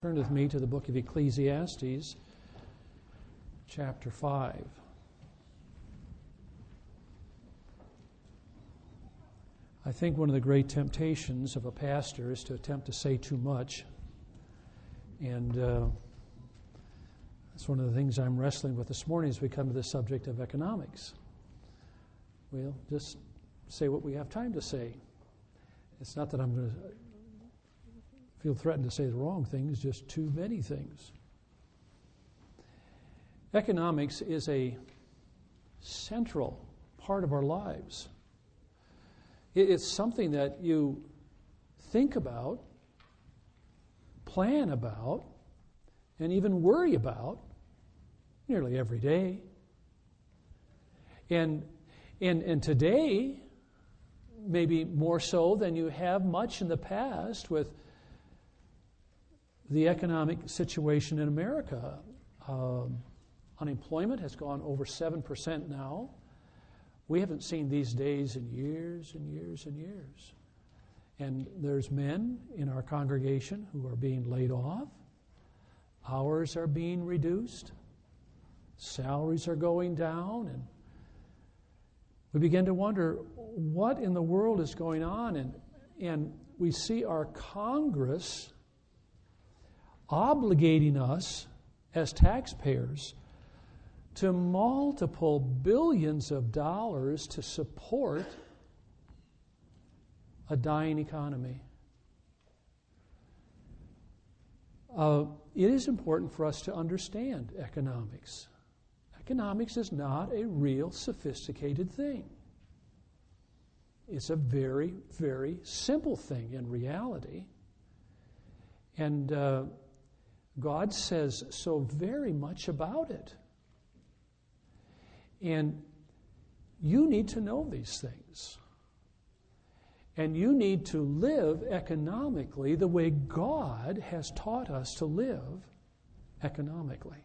Turn with me to the book of Ecclesiastes, chapter 5. I think one of the great temptations of a pastor is to attempt to say too much. And that's one of the things I'm wrestling with this morning as we come to the subject of economics. We'll just say what we have time to say. It's not that I'm going to feel threatened to say the wrong things, just too many things. Economics is a central part of our lives. It's something that you think about, plan about, and even worry about nearly every day. And today, maybe more so than you have much in the past with the economic situation in America. Unemployment has gone over 7% now. We haven't seen these days in years and years and years. And there's men in our congregation who are being laid off. Hours are being reduced. Salaries are going down. And we begin to wonder what in the world is going on. And we see our Congress obligating us as taxpayers to multiple billions of dollars to support a dying economy. It is important for us to understand economics. Economics is not a real sophisticated thing. It's a very, very simple thing in reality. And God says so very much about it. And you need to know these things. And you need to live economically the way God has taught us to live economically.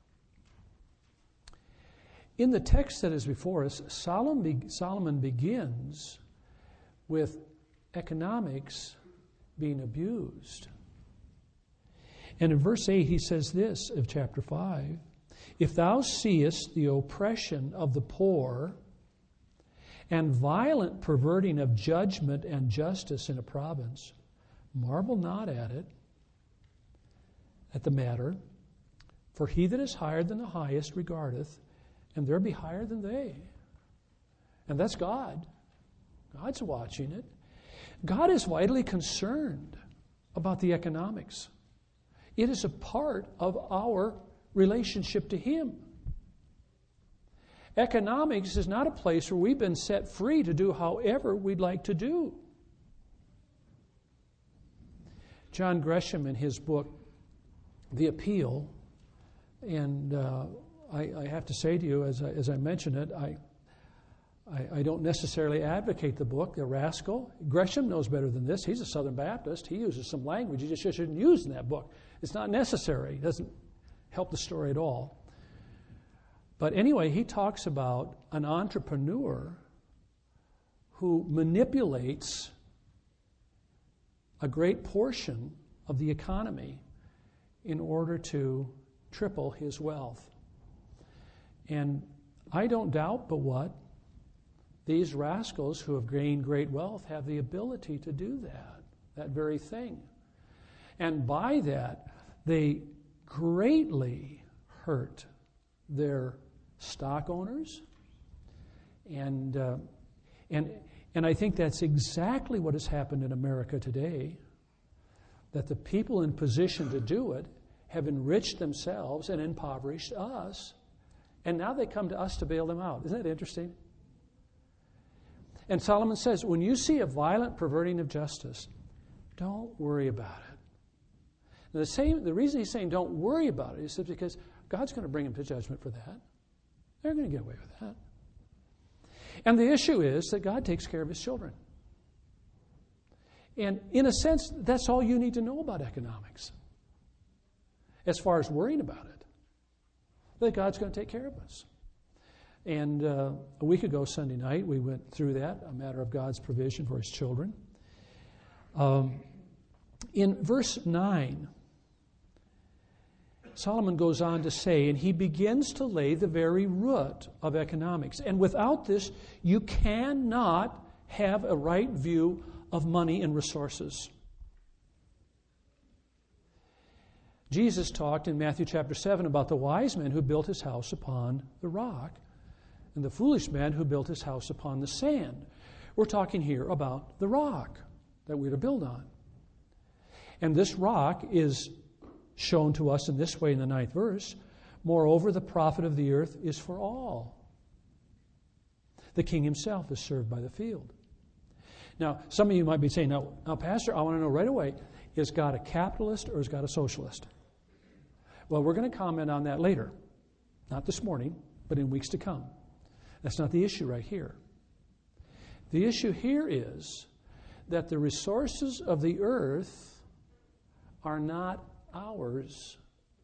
In the text that is before us, Solomon begins with economics being abused. And in verse 8 he says this of chapter 5, "If thou seest the oppression of the poor and violent perverting of judgment and justice in a province, marvel not at it, at the matter, for he that is higher than the highest regardeth, and there be higher than they." And that's God. God's watching it. God is vitally concerned about the economics. It is a part of our relationship to Him. Economics is not a place where we've been set free to do however we'd like to do. John Gresham, in his book, The Appeal, and I have to say to you, as I mention it, I don't necessarily advocate the book, The Rascal. Gresham knows better than this. He's a Southern Baptist. He uses some language you just shouldn't use in that book. It's not necessary. It doesn't help the story at all. But anyway, he talks about an entrepreneur who manipulates a great portion of the economy in order to triple his wealth. And I don't doubt but what these rascals who have gained great wealth have the ability to do that very thing. And by that, they greatly hurt their stock owners. And I think that's exactly what has happened in America today, that the people in position to do it have enriched themselves and impoverished us, and now they come to us to bail them out. Isn't that interesting? And Solomon says, when you see a violent perverting of justice, don't worry about it. And the reason he's saying don't worry about it is because God's going to bring him to judgment for that. They're going to get away with that. And the issue is that God takes care of his children. And in a sense, that's all you need to know about economics. As far as worrying about it, that God's going to take care of us. And a week ago, Sunday night, we went through that, a matter of God's provision for his children. In verse 9, Solomon goes on to say, and he begins to lay the very root of economics. And without this, you cannot have a right view of money and resources. Jesus talked in Matthew chapter 7 about the wise man who built his house upon the rock and the foolish man who built his house upon the sand. We're talking here about the rock that we're to build on. And this rock is shown to us in this way in the 9th verse. Moreover, the profit of the earth is for all. The king himself is served by the field. Now, some of you might be saying, now, Pastor, I want to know right away, is God a capitalist or is God a socialist? Well, we're going to comment on that later. Not this morning, but in weeks to come. That's not the issue right here. The issue here is that the resources of the earth are not ours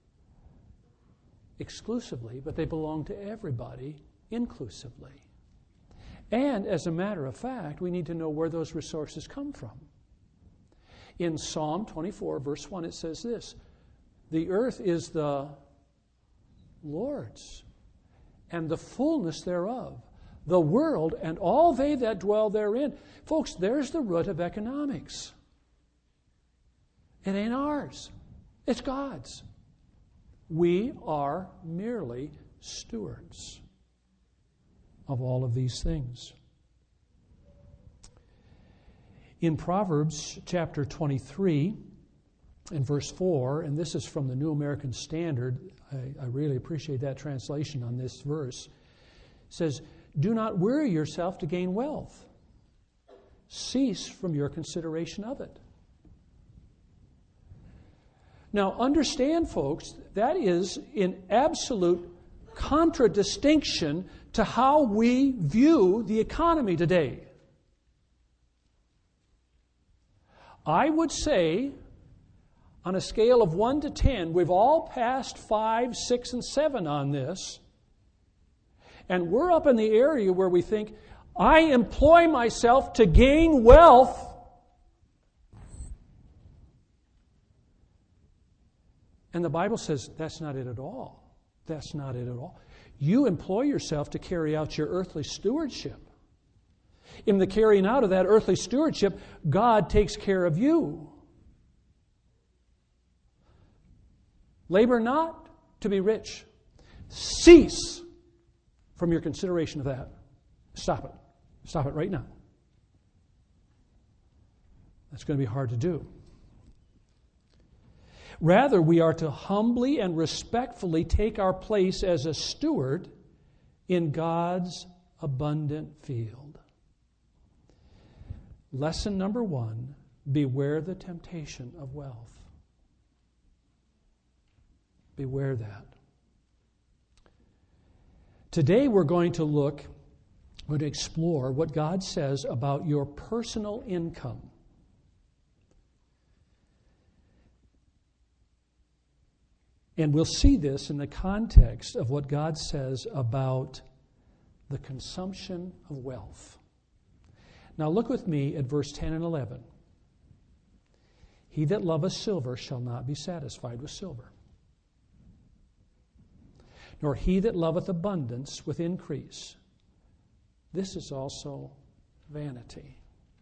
exclusively, but they belong to everybody inclusively. And as a matter of fact, we need to know where those resources come from. In Psalm 24, verse 1, it says this, the earth is the Lord's, and the fullness thereof, the world and all they that dwell therein. Folks, there's the root of economics. It ain't ours. It's God's. We are merely stewards of all of these things. In Proverbs chapter 23 and verse 4, and this is from the New American Standard, I really appreciate that translation on this verse, says, do not weary yourself to gain wealth. Cease from your consideration of it. Now, understand, folks, that is in absolute contradistinction to how we view the economy today. I would say, on a scale of 1 to 10, we've all passed 5, 6, and 7 on this. And we're up in the area where we think, I employ myself to gain wealth. And the Bible says that's not it at all. That's not it at all. You employ yourself to carry out your earthly stewardship. In the carrying out of that earthly stewardship, God takes care of you. Labor not to be rich. Cease from your consideration of that. Stop it. Stop it right now. That's going to be hard to do. Rather, we are to humbly and respectfully take our place as a steward in God's abundant field. Lesson number 1, beware the temptation of wealth. Beware that. Today we're going to explore what God says about your personal income. And we'll see this in the context of what God says about the consumption of wealth. Now look with me at verse 10 and 11. He that loveth silver shall not be satisfied with silver, nor he that loveth abundance with increase. This is also vanity.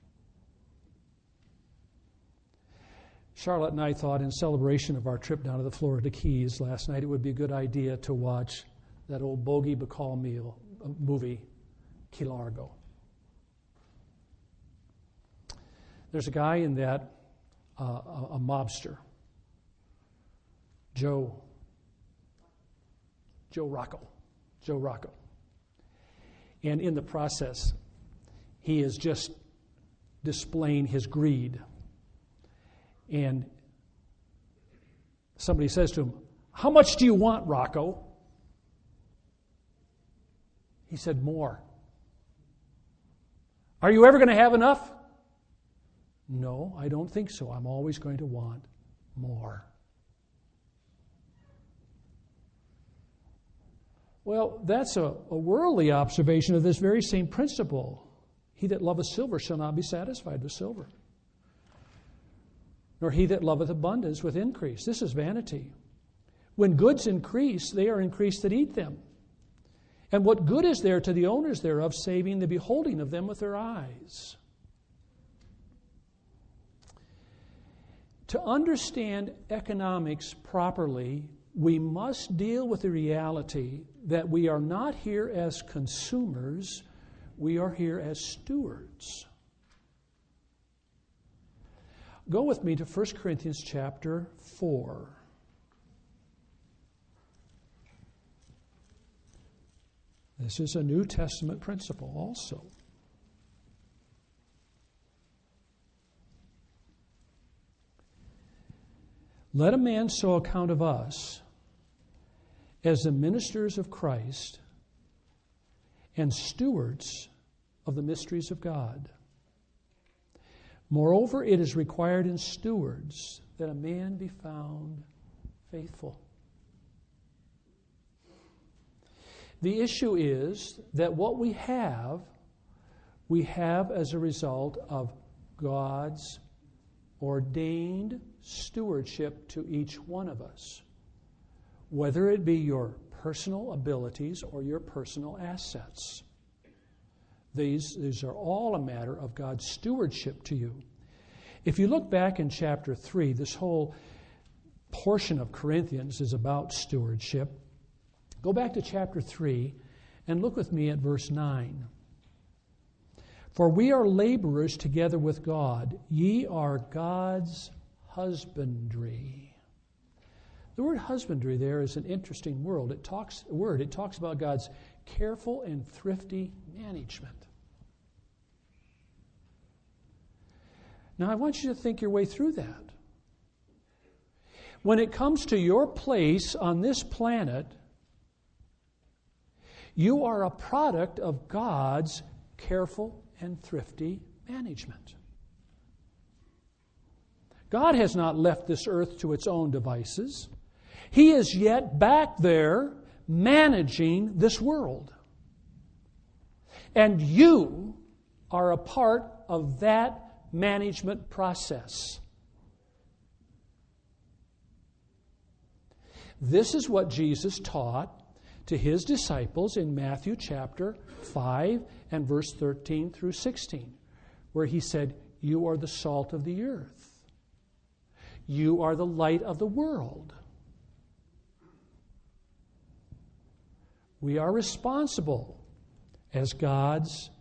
Charlotte and I thought, in celebration of our trip down to the Florida Keys last night, it would be a good idea to watch that old Bogey Bacall movie, Key Largo. There's a guy in that, a mobster, Joe Rocco. And in the process, he is just displaying his greed. And somebody says to him, "How much do you want, Rocco?" He said, "More." "Are you ever going to have enough?" "No, I don't think so. I'm always going to want more." Well, that's a worldly observation of this very same principle. He that loveth silver shall not be satisfied with silver, nor he that loveth abundance with increase. This is vanity. When goods increase, they are increased that eat them. And what good is there to the owners thereof, saving the beholding of them with their eyes? To understand economics properly, we must deal with the reality that we are not here as consumers, we are here as stewards. Go with me to 1 Corinthians chapter 4. This is a New Testament principle also. Let a man so account of us as the ministers of Christ and stewards of the mysteries of God. Moreover, it is required in stewards that a man be found faithful. The issue is that what we have as a result of God's ordained stewardship to each one of us, whether it be your personal abilities or your personal assets. These are all a matter of God's stewardship to you. If you look back in chapter 3, this whole portion of Corinthians is about stewardship. Go back to chapter 3 and look with me at verse 9. For we are laborers together with God. Ye are God's husbandry. The word husbandry there is an interesting word. It talks about God's careful and thrifty management. Now I want you to think your way through that. When it comes to your place on this planet, you are a product of God's careful and thrifty management. God has not left this earth to its own devices. He is yet back there managing this world. And you are a part of that management process. This is what Jesus taught to His disciples in Matthew chapter 5 and verse 13 through 16, where He said, "You are the salt of the earth. You are the light of the world." We are responsible as God's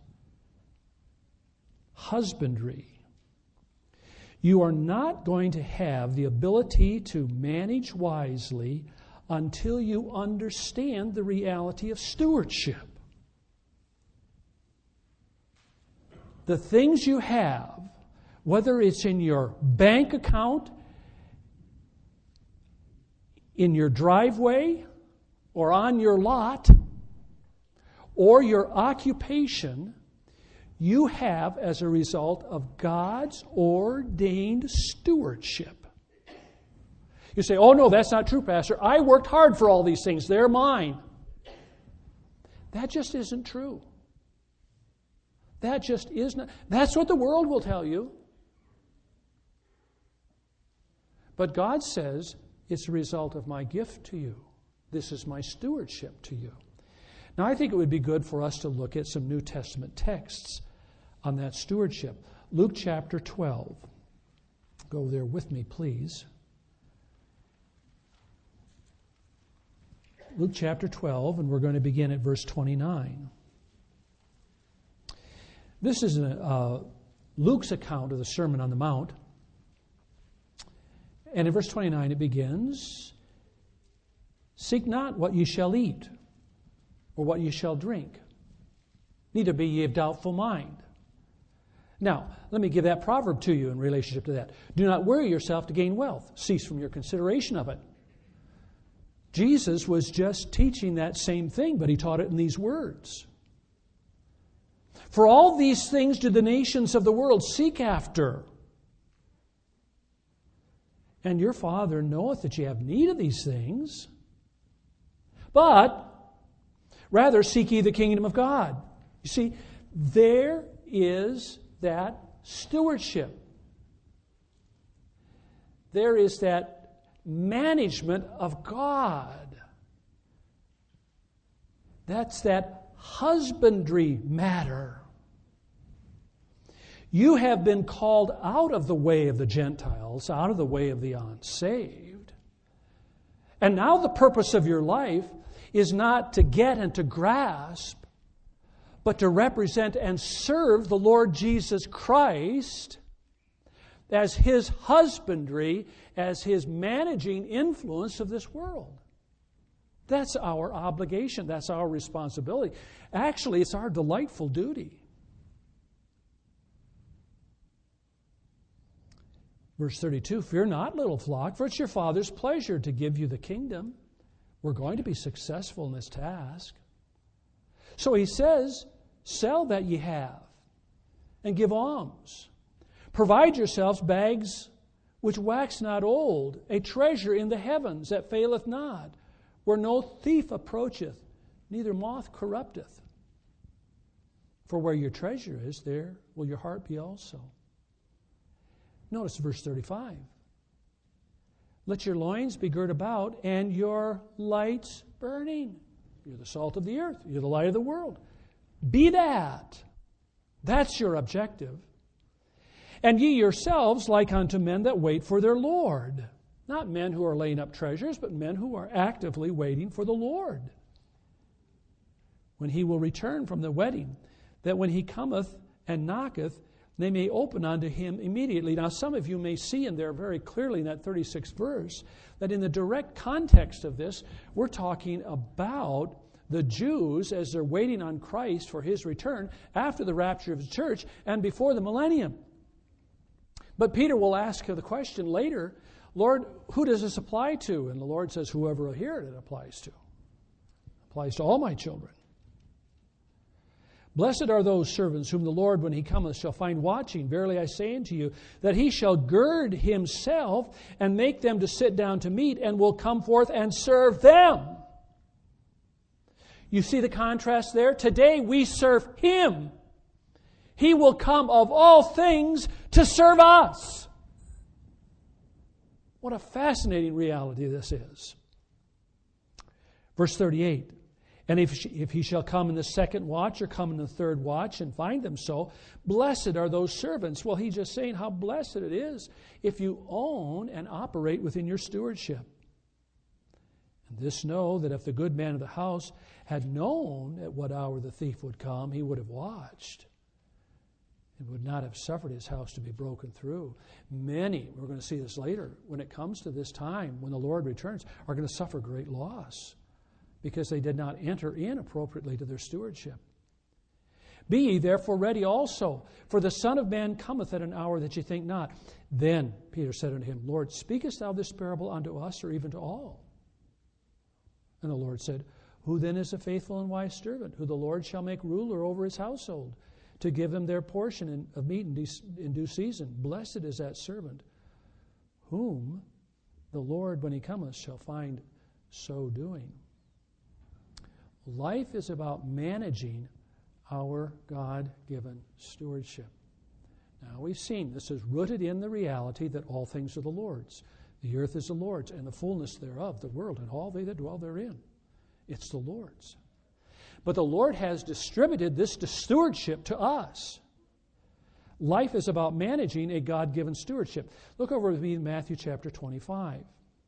husbandry. You are not going to have the ability to manage wisely until you understand the reality of stewardship. The things you have, whether it's in your bank account, in your driveway, or on your lot, or your occupation, you have as a result of God's ordained stewardship. You say, "Oh no, that's not true, Pastor. I worked hard for all these things. They're mine." That just isn't true. That just is not. That's what the world will tell you. But God says, it's a result of my gift to you. This is my stewardship to you. Now, I think it would be good for us to look at some New Testament texts on that stewardship. Luke chapter 12. Go there with me, please. Luke chapter 12, and we're going to begin at verse 29. This is Luke's account of the Sermon on the Mount. And in verse 29 it begins, "Seek not what ye shall eat, or what ye shall drink, neither be ye of doubtful mind." Now, let me give that proverb to you in relationship to that. "Do not worry yourself to gain wealth. Cease from your consideration of it." Jesus was just teaching that same thing, but He taught it in these words. "For all these things do the nations of the world seek after. And your Father knoweth that ye have need of these things. But rather seek ye the kingdom of God." You see, there is that stewardship. There is that management of God. That's that husbandry matter. You have been called out of the way of the Gentiles, out of the way of the unsaved. And now the purpose of your life is not to get and to grasp, but to represent and serve the Lord Jesus Christ as His husbandry, as His managing influence of this world. That's our obligation. That's our responsibility. Actually, it's our delightful duty. Verse 32, fear not, little flock, for it's your Father's pleasure to give you the kingdom. We're going to be successful in this task. So He says, sell that ye have and give alms. Provide yourselves bags which wax not old, a treasure in the heavens that faileth not, where no thief approacheth, neither moth corrupteth. For where your treasure is, there will your heart be also. Notice verse 35. Let your loins be girt about, and your lights burning. You're the salt of the earth. You're the light of the world. Be that. That's your objective. And ye yourselves like unto men that wait for their Lord. Not men who are laying up treasures, but men who are actively waiting for the Lord, when He will return from the wedding, that when He cometh and knocketh, they may open unto Him immediately. Now, some of you may see in there very clearly in that 36th verse that in the direct context of this, we're talking about the Jews as they're waiting on Christ for His return after the rapture of the church and before the millennium. But Peter will ask the question later, Lord, who does this apply to? And the Lord says, whoever will hear it, it applies to. It applies to all my children. Blessed are those servants whom the Lord, when He cometh, shall find watching. Verily I say unto you, that He shall gird Himself and make them to sit down to meat, and will come forth and serve them. You see the contrast there? Today we serve Him. He will come of all things to serve us. What a fascinating reality this is. Verse 38. And if He shall come in the second watch or come in the third watch and find them so, blessed are those servants. Well, He's just saying how blessed it is if you own and operate within your stewardship. And this know that if the good man of the house had known at what hour the thief would come, he would have watched and would not have suffered his house to be broken through. Many, we're going to see this later, when it comes to this time, when the Lord returns, are going to suffer great loss, because they did not enter in appropriately to their stewardship. Be ye therefore ready also, for the Son of Man cometh at an hour that ye think not. Then Peter said unto Him, Lord, speakest thou this parable unto us, or even to all? And the Lord said, Who then is a faithful and wise servant, who the Lord shall make ruler over his household, to give them their portion of meat in due season? Blessed is that servant, whom the Lord, when He cometh, shall find so doing. Life is about managing our God-given stewardship. Now, we've seen this is rooted in the reality that all things are the Lord's. The earth is the Lord's, and the fullness thereof, the world, and all they that dwell therein. It's the Lord's. But the Lord has distributed this stewardship to us. Life is about managing a God-given stewardship. Look over with me in Matthew chapter 25.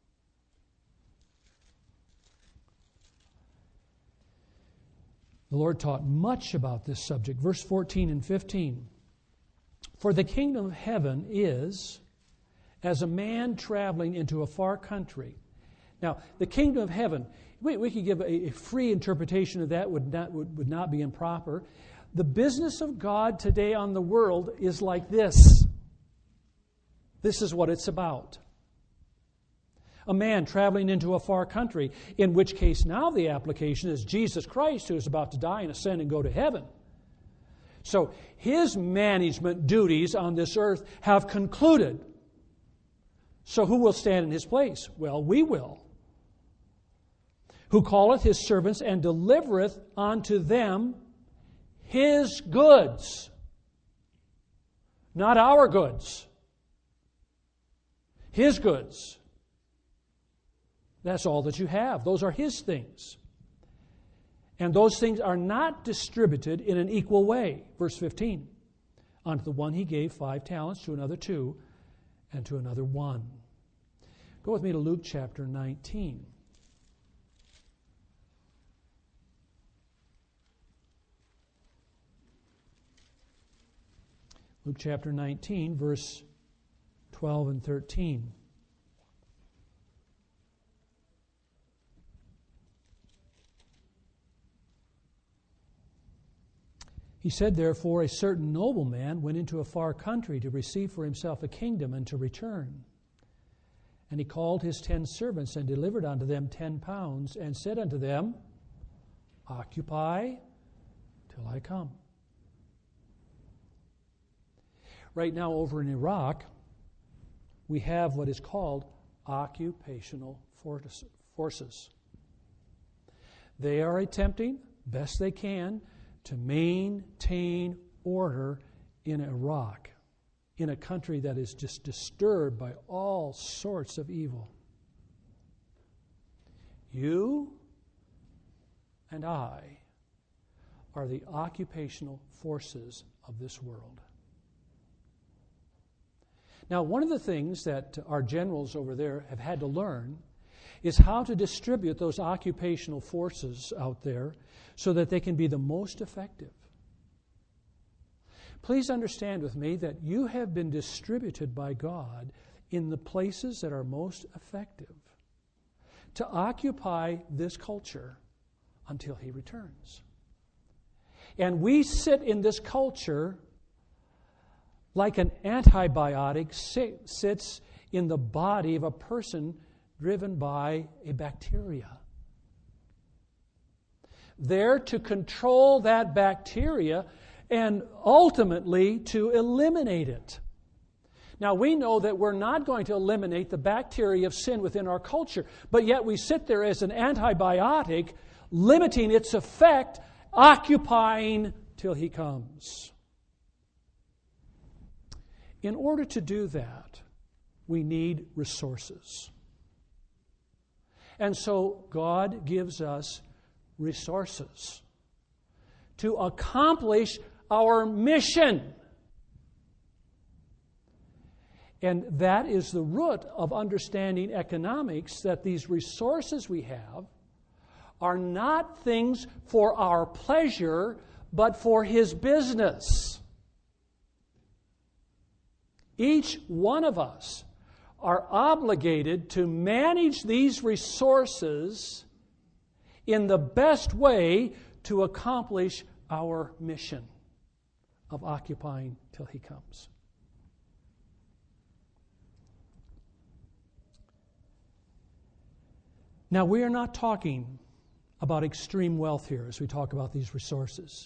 The Lord taught much about this subject. Verse 14 and 15. For the kingdom of heaven is as a man traveling into a far country. Now, the kingdom of heaven, we could give a free interpretation of that, would not be improper. The business of God today on the world is like this. This is what it's about. A man traveling into a far country, in which case now the application is Jesus Christ, who is about to die and ascend and go to heaven. So His management duties on this earth have concluded. So who will stand in His place? Well, we will. Who calleth His servants and delivereth unto them His goods. Not our goods. His goods. That's all that you have. Those are his things. And those things are not distributed in an equal way. Verse 15. Unto the one he gave 5 talents, to another 2, and to another 1. Go with me to Luke chapter 19. Luke chapter 19, verse 12 and 13. He said, therefore, a certain nobleman went into a far country to receive for himself a kingdom and to return. And he called his 10 servants and delivered unto them 10 pounds and said unto them, Occupy till I come. Right now over in Iraq, we have what is called occupational forces. They are attempting, best they can, to maintain order in Iraq, in a country that is just disturbed by all sorts of evil. You and I are the occupational forces of this world. Now, one of the things that our generals over there have had to learn is how to distribute those occupational forces out there so that they can be the most effective. Please understand with me that you have been distributed by God in the places that are most effective to occupy this culture until he returns. And we sit in this culture like an antibiotic sits in the body of a person driven by a bacteria. There to control that bacteria and ultimately to eliminate it. Now, we know that we're not going to eliminate the bacteria of sin within our culture, but yet we sit there as an antibiotic, limiting its effect, occupying till he comes. In order to do that, we need resources. And so God gives us resources to accomplish our mission. And that is the root of understanding economics, that these resources we have are not things for our pleasure, but for his business. Each one of us are obligated to manage these resources in the best way to accomplish our mission of occupying till he comes. Now, we are not talking about extreme wealth here as we talk about these resources.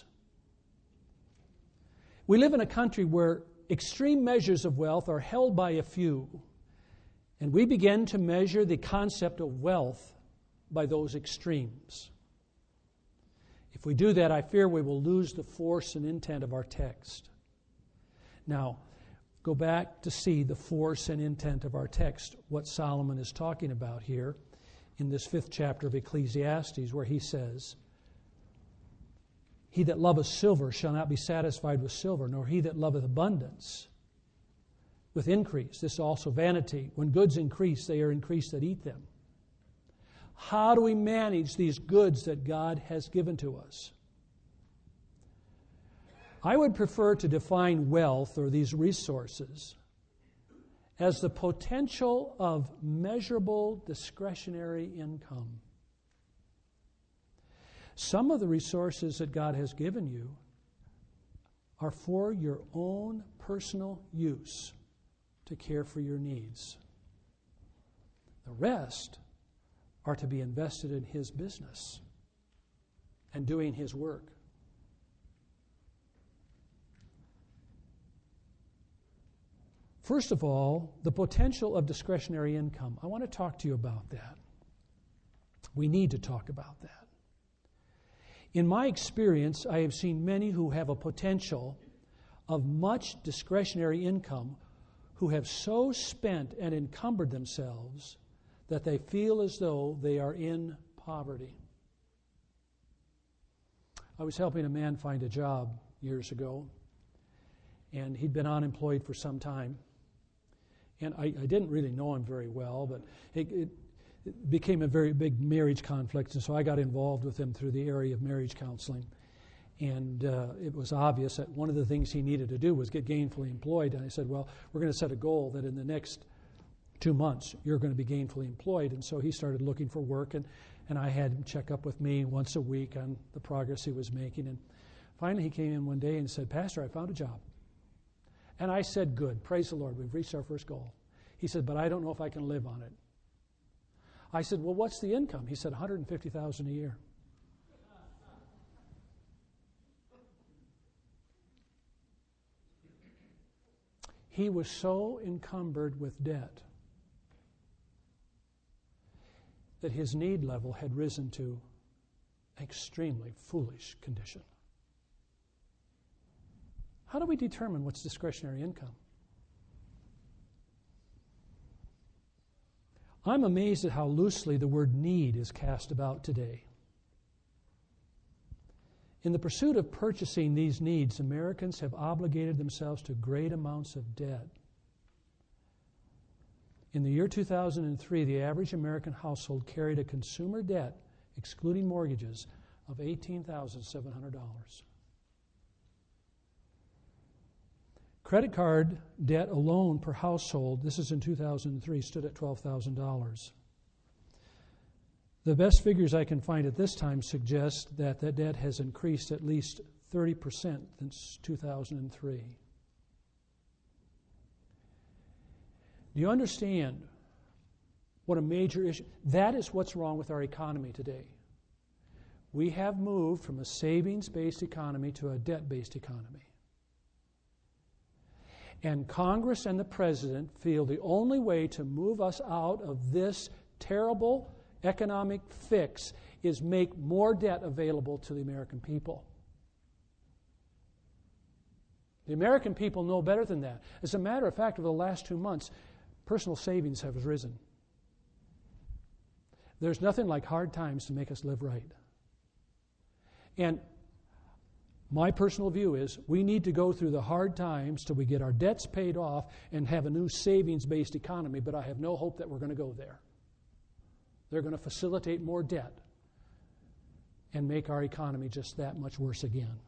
We live in a country where extreme measures of wealth are held by a few, and we begin to measure the concept of wealth by those extremes. If we do that, I fear we will lose the force and intent of our text. Now, go back to see the force and intent of our text, what Solomon is talking about here in this 5th chapter of Ecclesiastes, where he says, He that loveth silver shall not be satisfied with silver, nor he that loveth abundance with increase. This is also vanity. When goods increase, they are increased that eat them. How do we manage these goods that God has given to us? I would prefer to define wealth, or these resources, as the potential of measurable discretionary income. Some of the resources that God has given you are for your own personal use to care for your needs. The rest are to be invested in his business and doing his work. First of all, the potential of discretionary income. I want to talk to you about that. We need to talk about that. In my experience, I have seen many who have a potential of much discretionary income who have so spent and encumbered themselves that they feel as though they are in poverty. I was helping a man find a job years ago, and he'd been unemployed for some time. And I didn't really know him very well, but it became a very big marriage conflict, and so I got involved with him through the area of marriage counseling. And it was obvious that one of the things he needed to do was get gainfully employed. And I said, well, we're going to set a goal that in the next 2 months you're going to be gainfully employed. And so he started looking for work, and I had him check up with me once a week on the progress he was making. And finally he came in one day and said, Pastor, I found a job. And I said, good, praise the Lord, we've reached our first goal. He said, but I don't know if I can live on it. I said, well, what's the income? He said, $150,000 a year. He was so encumbered with debt that his need level had risen to an extremely foolish condition. How do we determine what's discretionary income? I'm amazed at how loosely the word need is cast about today. In the pursuit of purchasing these needs, Americans have obligated themselves to great amounts of debt. In the year 2003, the average American household carried a consumer debt, excluding mortgages, of $18,700. Credit card debt alone per household, this is in 2003, stood at $12,000. The best figures I can find at this time suggest that that debt has increased at least 30% since 2003. Do you understand what a major issue? That is what's wrong with our economy today. We have moved from a savings-based economy to a debt-based economy. And Congress and the President feel the only way to move us out of this terrible economic fix is make more debt available to the American people. The American people know better than that. As a matter of fact, over the last 2 months, personal savings have risen. There's nothing like hard times to make us live right. And my personal view is we need to go through the hard times till we get our debts paid off and have a new savings-based economy, but I have no hope that we're going to go there. They're going to facilitate more debt and make our economy just that much worse again.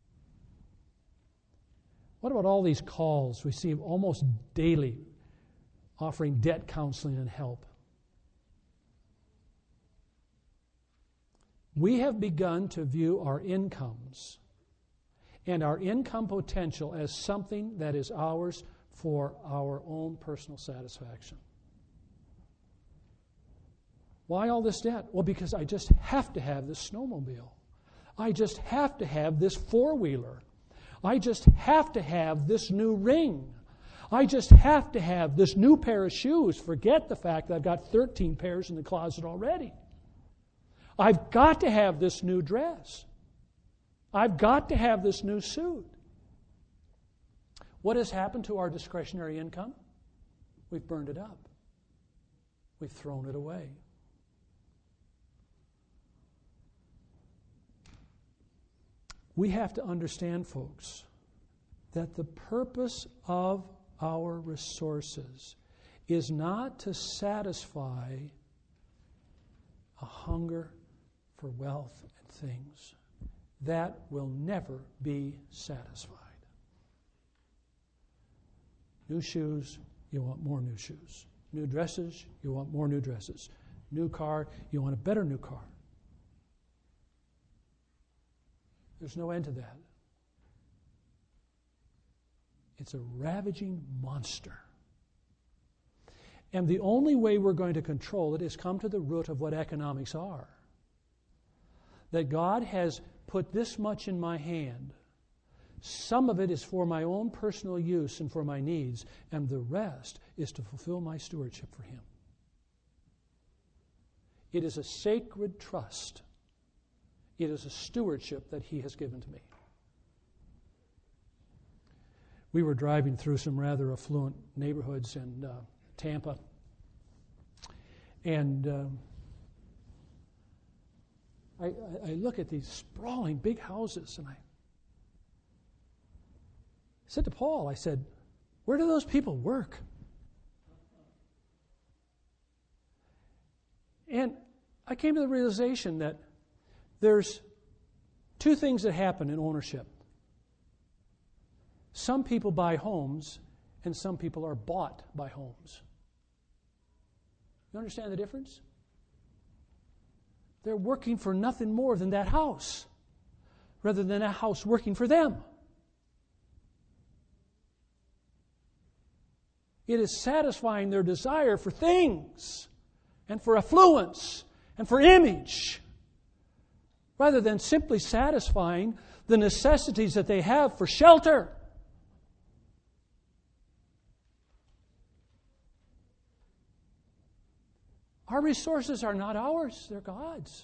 What about all these calls we see almost daily offering debt counseling and help? We have begun to view our incomes and our income potential as something that is ours for our own personal satisfaction. Why all this debt? Well, because I just have to have this snowmobile. I just have to have this four-wheeler. I just have to have this new ring. I just have to have this new pair of shoes. Forget the fact that I've got 13 pairs in the closet already. I've got to have this new dress. I've got to have this new suit. What has happened to our discretionary income? We've burned it up. We've thrown it away. We have to understand, folks, that the purpose of our resources is not to satisfy a hunger for wealth and things. That will never be satisfied. New shoes, you want more new shoes. New dresses, you want more new dresses. New car, you want a better new car. There's no end to that. It's a ravaging monster. And the only way we're going to control it is come to the root of what economics are. That God has put this much in my hand. Some of it is for my own personal use and for my needs, and the rest is to fulfill my stewardship for Him. It is a sacred trust. It is a stewardship that He has given to me. We were driving through some rather affluent neighborhoods in Tampa, And I look at these sprawling big houses, and I said to Paul, I said, where do those people work? And I came to the realization that there's two things that happen in ownership. Some people buy homes, and some people are bought by homes. You understand the difference? They're working for nothing more than that house, rather than a house working for them. It is satisfying their desire for things and for affluence and for image, rather than simply satisfying the necessities that they have for shelter. Our resources are not ours, they're God's.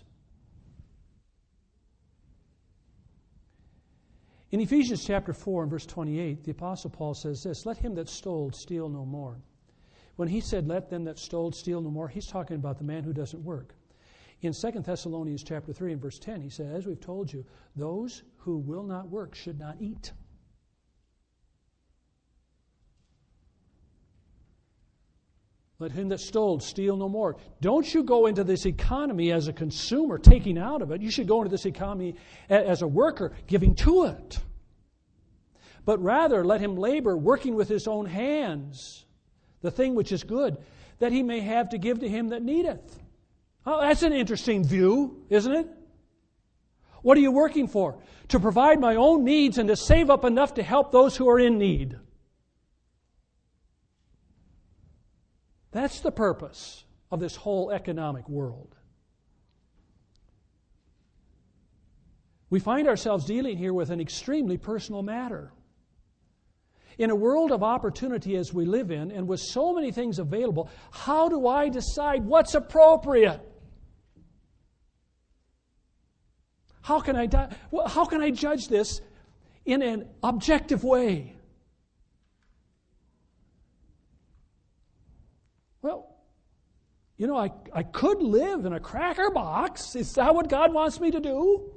In Ephesians chapter 4 and verse 28, the Apostle Paul says this, let him that stole steal no more. When he said, let them that stole steal no more, he's talking about the man who doesn't work. In 2 Thessalonians chapter 3 and verse 10, he said, as we've told you, those who will not work should not eat. Let him that stole steal no more. Don't you go into this economy as a consumer, taking out of it. You should go into this economy as a worker, giving to it. But rather, let him labor, working with his own hands, the thing which is good, that he may have to give to him that needeth. Oh, that's an interesting view, isn't it? What are you working for? To provide my own needs and to save up enough to help those who are in need. That's the purpose of this whole economic world. We find ourselves dealing here with an extremely personal matter. In a world of opportunity as we live in, and with so many things available, how do I decide what's appropriate? How can I judge this in an objective way? Well, you know, I could live in a cracker box. Is that what God wants me to do?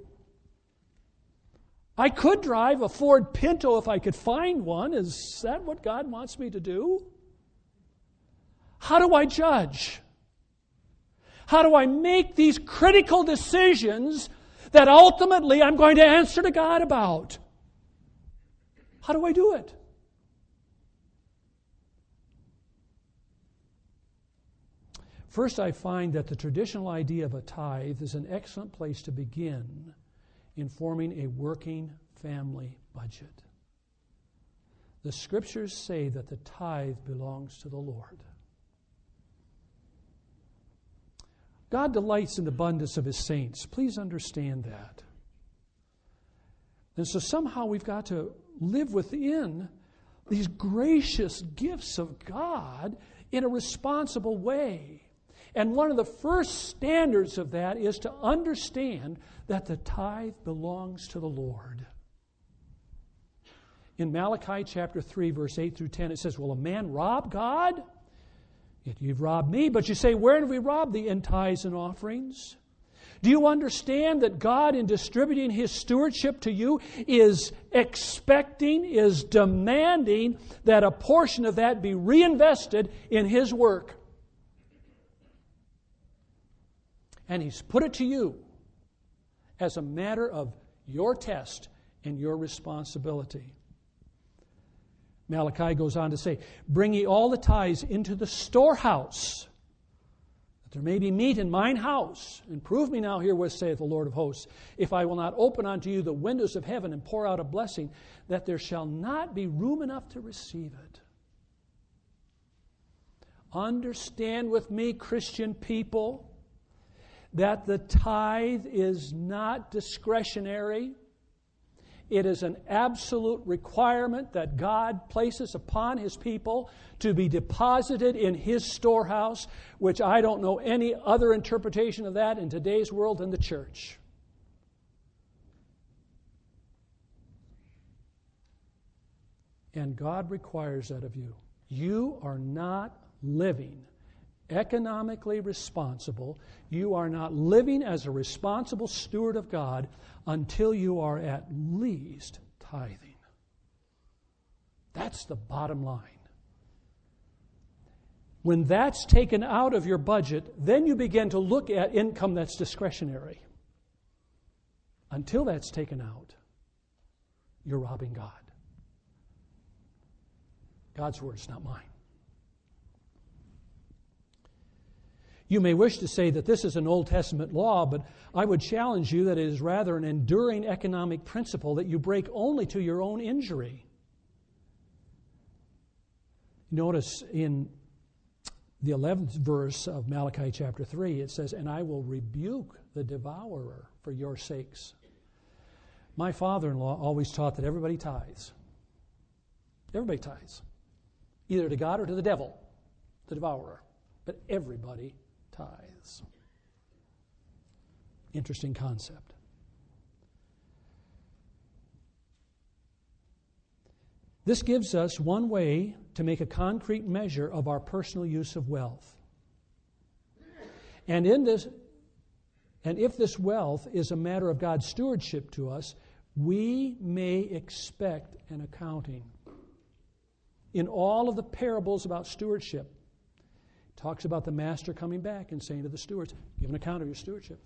I could drive a Ford Pinto if I could find one. Is that what God wants me to do? How do I judge? How do I make these critical decisions that ultimately I'm going to answer to God about? How do I do it? First, I find that the traditional idea of a tithe is an excellent place to begin in forming a working family budget. The Scriptures say that the tithe belongs to the Lord. God delights in the abundance of His saints. Please understand that. And so somehow we've got to live within these gracious gifts of God in a responsible way. And one of the first standards of that is to understand that the tithe belongs to the Lord. In Malachi chapter 3, verse 8 through 10, it says, will a man rob God? Yet you've robbed me. But you say, where have we robbed thee? In tithes and offerings? Do you understand that God, in distributing His stewardship to you, is expecting, is demanding that a portion of that be reinvested in His work? And He's put it to you as a matter of your test and your responsibility. Malachi goes on to say, bring ye all the tithes into the storehouse, that there may be meat in mine house. And prove me now herewith, saith the Lord of hosts, if I will not open unto you the windows of heaven and pour out a blessing, that there shall not be room enough to receive it. Understand with me, Christian people, that the tithe is not discretionary. It is an absolute requirement that God places upon His people to be deposited in His storehouse, which I don't know any other interpretation of that in today's world than the church. And God requires that of you. You are not living economically responsible. You are not living as a responsible steward of God until you are at least tithing. That's the bottom line. When that's taken out of your budget, then you begin to look at income that's discretionary. Until that's taken out, you're robbing God. God's word is not mine. You may wish to say that this is an Old Testament law, but I would challenge you that it is rather an enduring economic principle that you break only to your own injury. Notice in the 11th verse of Malachi chapter 3, it says, "And I will rebuke the devourer for your sakes." My father-in-law always taught that everybody tithes. Everybody tithes. Either to God or to the devil, the devourer. But everybody tithes. Interesting concept. This gives us one way to make a concrete measure of our personal use of wealth. And if this wealth is a matter of God's stewardship to us, we may expect an accounting. In all of the parables about stewardship, it talks about the master coming back and saying to the stewards, give an account of your stewardship.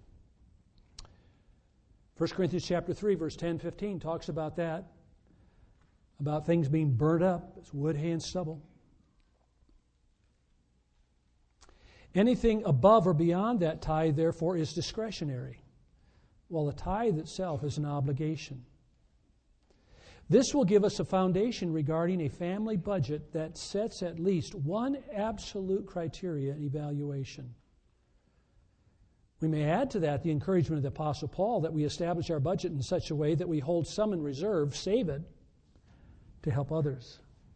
1 Corinthians chapter 3, verse 10-15 talks about that, about things being burnt up as wood, hay, and stubble. Anything above or beyond that tithe, therefore, is discretionary, while the tithe itself is an obligation. This will give us a foundation regarding a family budget that sets at least one absolute criteria and evaluation. We may add to that the encouragement of the Apostle Paul that we establish our budget in such a way that we hold some in reserve, save it, to help others.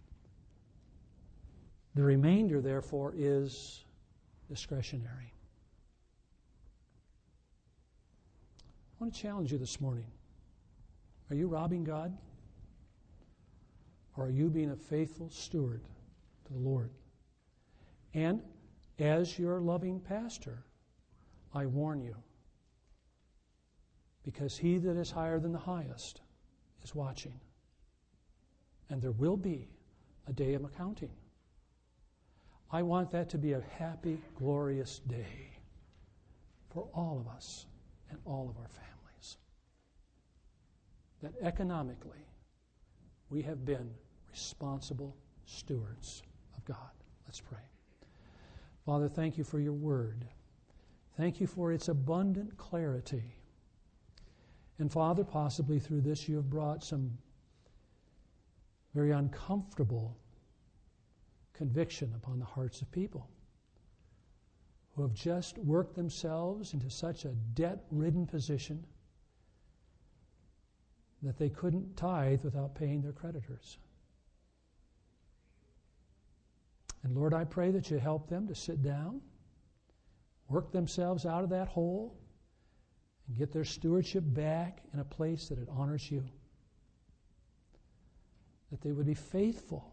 The remainder, therefore, is discretionary. I want to challenge you this morning. Are you robbing God? Or are you being a faithful steward to the Lord? And as your loving pastor, I warn you, because he that is higher than the highest is watching. And there will be a day of accounting. I want that to be a happy, glorious day for all of us and all of our families. That economically, we have been responsible stewards of God. Let's pray. Father, thank you for your word. Thank you for its abundant clarity. And Father, possibly through this you have brought some very uncomfortable conviction upon the hearts of people who have just worked themselves into such a debt-ridden position that they couldn't tithe without paying their creditors. And Lord, I pray that you help them to sit down, work themselves out of that hole, and get their stewardship back in a place that it honors you. That they would be faithful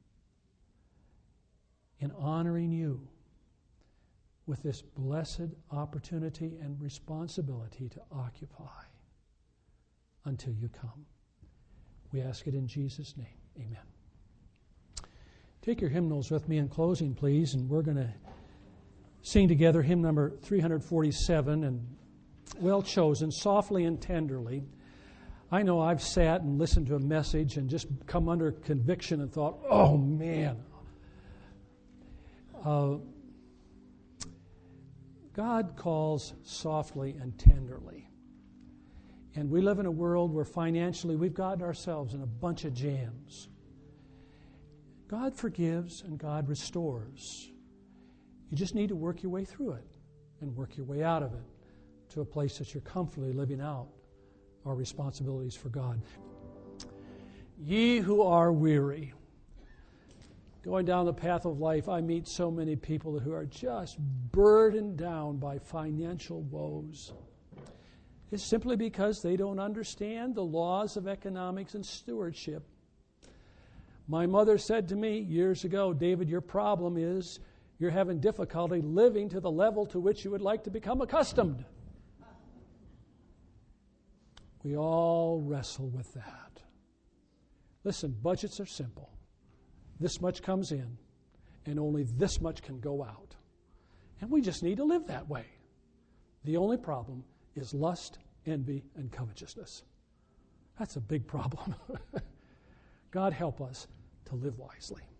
in honoring you with this blessed opportunity and responsibility to occupy until you come. We ask it in Jesus' name. Amen. Take your hymnals with me in closing, please, and we're going to sing together hymn number 347, and well chosen, Softly and Tenderly. I know I've sat and listened to a message and just come under conviction and thought, oh man, God calls softly and tenderly. And we live in a world where financially we've gotten ourselves in a bunch of jams. God forgives and God restores. You just need to work your way through it and work your way out of it to a place that you're comfortably living out our responsibilities for God. Ye who are weary. Going down the path of life, I meet so many people who are just burdened down by financial woes. It's simply because they don't understand the laws of economics and stewardship. My mother said to me years ago, David, your problem is You're having difficulty living to the level to which you would like to become accustomed. We all wrestle with that. Listen, budgets are simple. This much comes in, and only this much can go out. And we just need to live that way. The only problem is lust, envy, and covetousness. That's a big problem. God help us to live wisely.